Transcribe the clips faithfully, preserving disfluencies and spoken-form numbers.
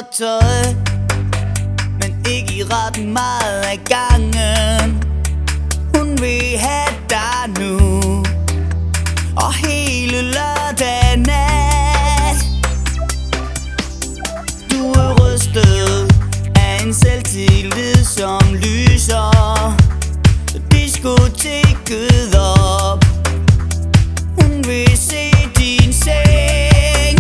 tøj, men ikke i ret meget af gangen. Hun vil have dig nu, og hele lørdag nat. Du er rystet af en selvtillid, som lyser diskoteket op. Hun vil se din seng,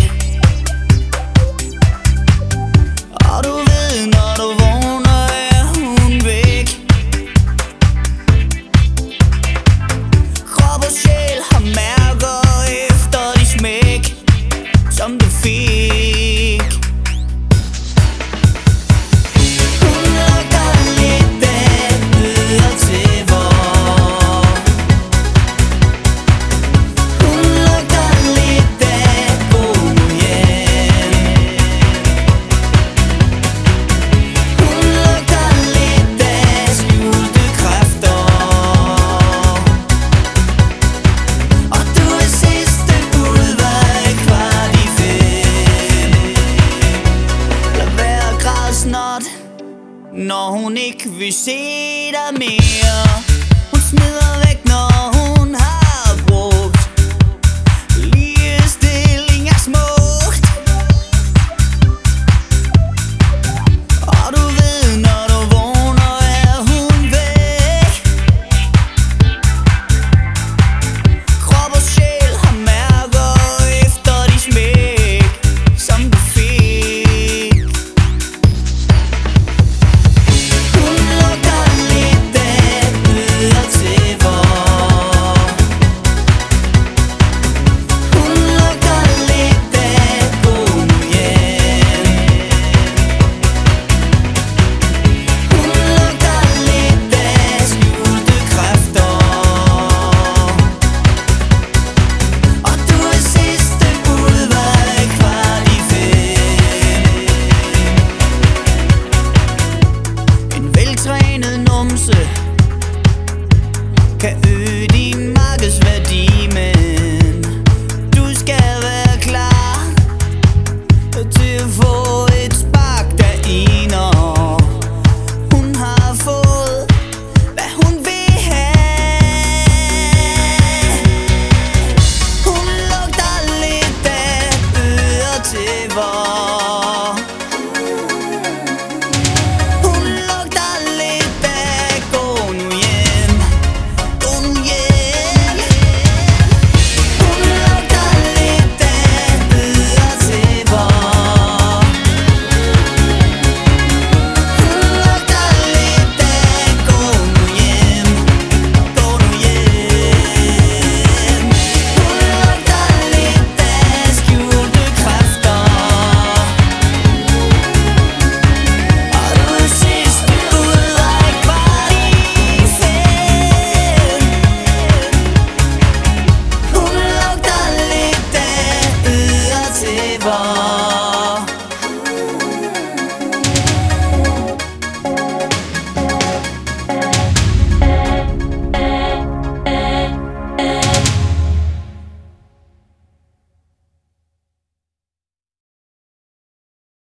og du ved, når du vågner, er hun væk. Krop og sjæl har mærker efter de smæk, som du fik. Hun lugter lidt af bøger til vor. Hun lugter lidt af gode hjem. Hun lugter lidt af skjulte kræfter. Og du er sidste udvej kvart i fem. Lad være at græde snot, når hun ikke vil se dig mere. Hun smider